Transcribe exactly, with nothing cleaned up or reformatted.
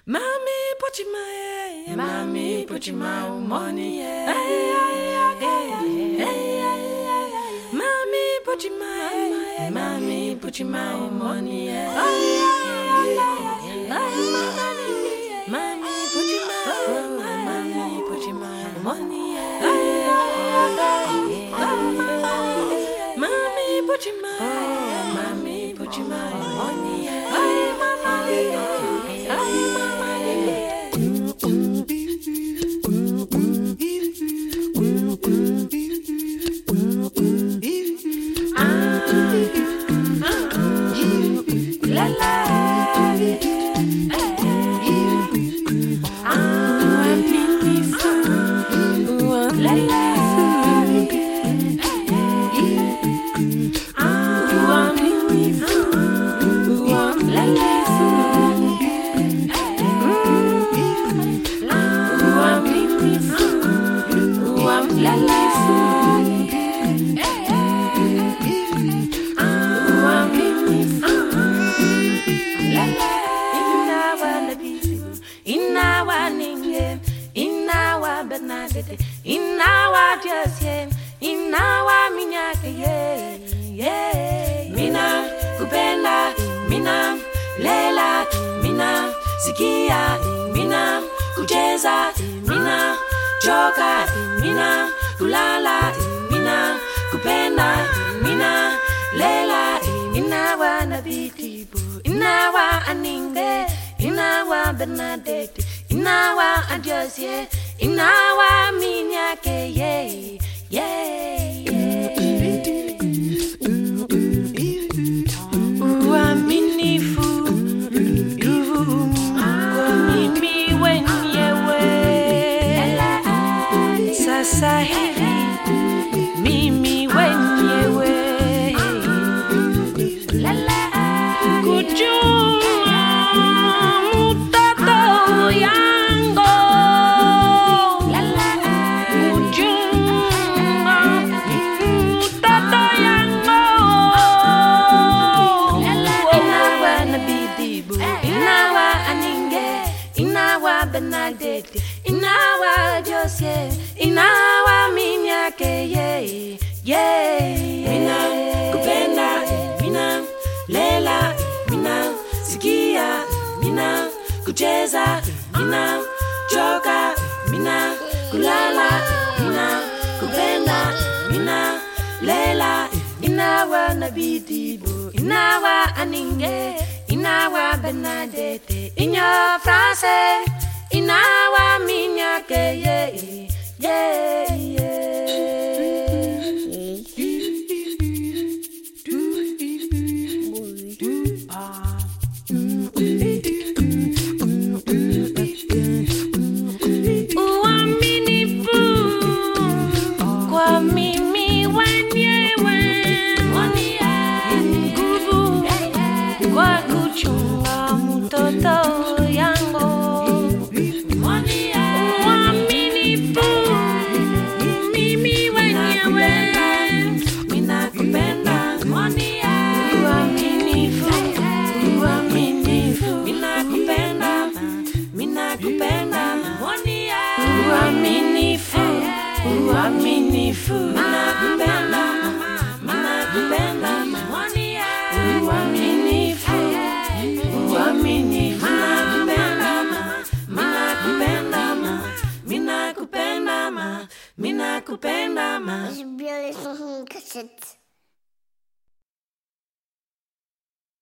Mami pochima eh, mami pochima money eh, mami pochima eh, mami pochima money eh, mami pochima, mami pochima money eh, mami pochima, mami pochima money eh. La la, Inawa just yeah, inawa minyake yeah, yeah. Mina kupenda, mina lela, mina sikia, mina kucheza, mina choka, mina kulala, mina kupenda, mina lela, inawa nabitibu, inawa aninge, inawa Bernadette, inawa adios yeah. Inawa minyake yeah, yeah, yeah. Uaminifu kwa mimi wenyewe. Sasa hivi mimi wenyewe kujua mtoto yangu. Inawa Bernadette, inawa Jose, inawa minyake yeah, yeah. Mina kupenda, mina lela, mina sikia, mina kucheza, mina choka, mina kulala, mina kupenda, mina lela, inawa nabitibu, inawa aninge, inawa Bernadette, inyo France, inawa minyake yeah, yeah, yeah. Uaminifu kwa mimi wenyewe, nguvu kwa kuchunga mtoto yangu. Uaminifu mimi wenyewe, mina kupenda. Uaminifu, uaminifu, mina kupenda, mina kupenda. Uaminifu, uaminifu, mina kupenda, mina kupenda. Uaminifu, uaminifu, mina kupenda, mina kupenda, mina kupenda, mina kupenda. Je bien les chansons de cassette.